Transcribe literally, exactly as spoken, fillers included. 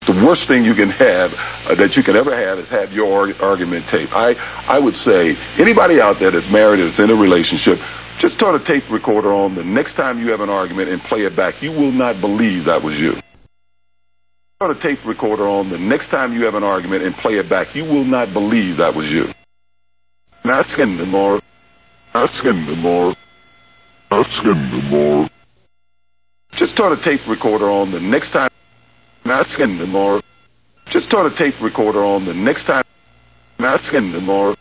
The worst thing you can have, uh, that you can ever have, is have your arg- argument tape. I, I would say, anybody out there that's married, that's in a relationship, just turn a tape recorder on the next time you have an argument and play it back. You will not believe that was you. Turn a tape recorder on the next time you have an argument and play it back. You will not believe that was you. Asking the more, asking the more, asking the more. Just turn a tape recorder on the next time. Asking the more. Just turn a tape recorder on the next time. Asking the more.